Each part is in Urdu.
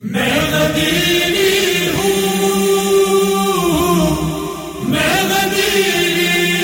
میں غدیری ہوں، میں غدیری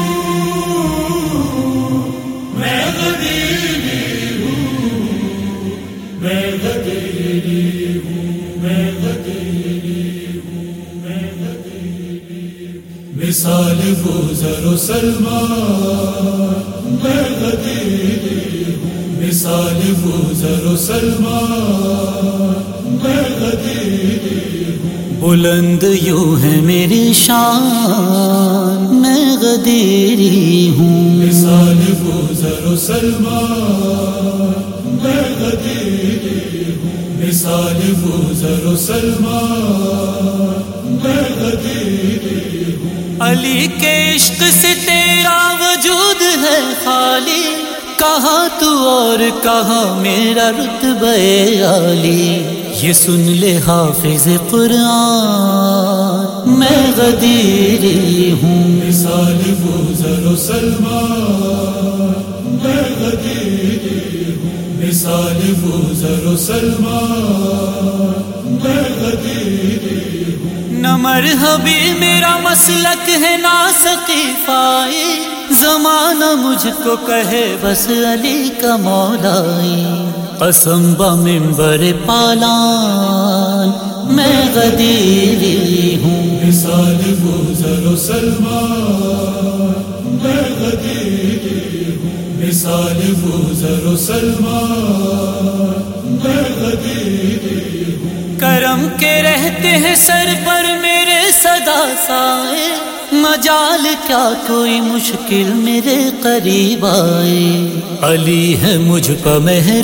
ہوں، میں غدیری ہوں، میں غدیری ہوں، میں غدیری ہوں، میں غدیری ہوں، مثال گزر و سلمان میں غدیری ہوں، مثال گزر و سلمان میں غدیری ہوں، بلند یوں ہے میری شان میں غدیری ہوں، مثال گزر و سلمان میں غدیری ہوں، مثال گزر و سلمان میں غدیری ہوں، علی کے عشق سے تیرا وجود ہے خالی، کہاں تو اور کہاں میرا رتبہ عالی، یہ سن لے حافظ قرآن میں غدیری ہوں، مثال گزر و سلمان میں غدیری ہوں، مثال گزر و سلمان میں غدیری ہوں، نہ مرحبی میرا مسلک ہے نہ سقیفائی، زمانہ مجھ کو کہے بس علی کا مولائی، قسم بمنبر پالان میں غدیری ہوں، مثال گزر و سلمان میں غدیری ہوں، مثال گزر و سلمان میں غدیری ہوں، کرم کے رہتے ہیں سر پر میرے صدا سائے، مجال کیا کوئی مشکل میرے قریب آئے، علی ہے مجھ پر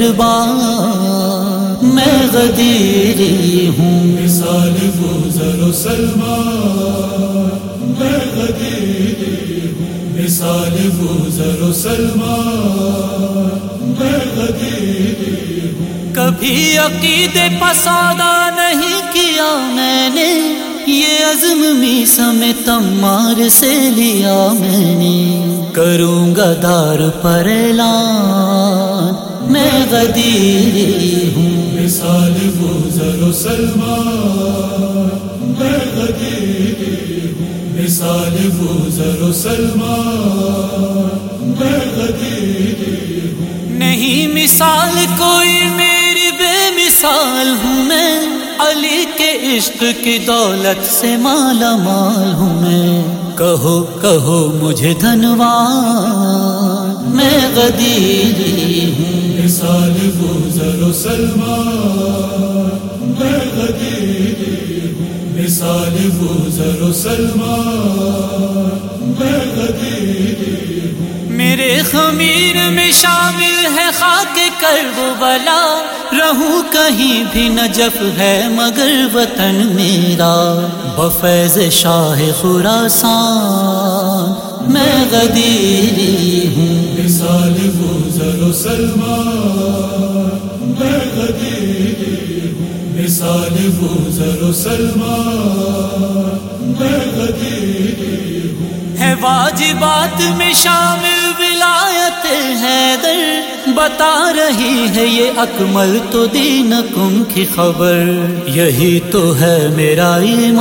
مہربان میں غدیری ہوں، مثال گزر و سلمان میں غدیری ہوں، مثال گزر و سلمان میں غدیری ہوں، کبھی عقیدے پسادہ نہیں کیا میں نے، یہ عزم میثم تمار سے لیا میں نے، کروں گا دار پر اعلان میں غدیری ہوں، مثال گزر و سلمان میں غدیری ہوں، مثال گزر و سلمان میں غدیری ہوں، نہیں مثال کوئی میری بے مثال ہوں میں، علی کے عشق کی دولت سے مالا مال ہوں میں، کہو کہو مجھے دھنوان میں غدیری ہوں، مثال گزر و سلمان میں غدیری ہوں، مثال گزر و سلمان میں غدیری ہوں، میرے خمیر میں شامل ہے خاک کربلا، رہوں کہیں بھی نجف ہے مگر وطن میرا، بفیض شاہ خراسان میں غدیری ہوں، مثال گزر و سلمان میں غدیری ہوں، مثال گزر و سلمان میں غدیری ہوں، ہے واجبات میں شامل ولایت حیدر، بتا رہی ہے یہ اکمل تو دینکم کی خبر، یہی تو ہے میرا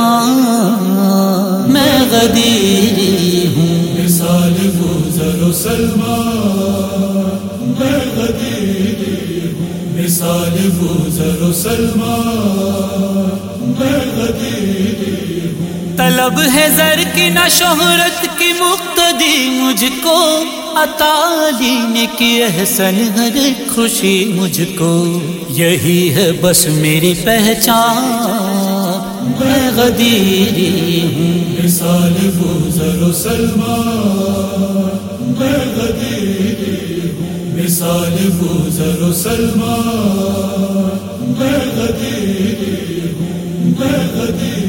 ایمان میں غدیری ہوں، مثال گزر و سلمان میں غدیری ہوں، مثال گزر و سلمان میں غدیری ہوں، طلب ہے زر کی نہ شہرت کی مقتدی مجھ کو، عطا علی نے کی احسن ہر ایک خوشی مجھ کو، یہی ہے بس میری پہچان میں غدیری ہوں، مثال گزر و سلمان میں غدیری ہوں، مثال گزر و سلمان میں غدیری ہوں، میں غدیری